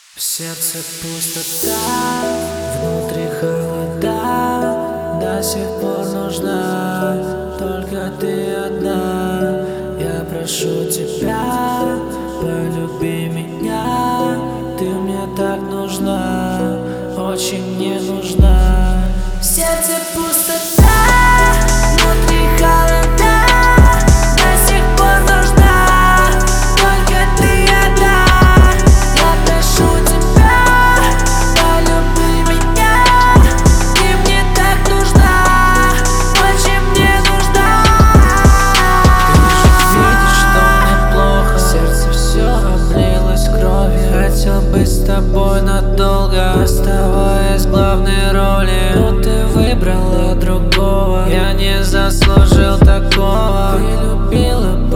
В сердце пустота, внутри холода, до сих пор нужна только ты одна. Я прошу тебя, полюби меня, ты мне так нужна, очень мне нужна. В сердце пустота, внутри холода, до сих пор нужна только ты одна. Я прошу тебя, полюби меня, ты мне так нужна, очень мне нужна. Ты же видишь, что мне плохо, сердце все облилось кровью. Хотел быть с тобой надолго, оставаясь в главной роли, но ты выбрала другого. Я не заслужил такого. Ты любила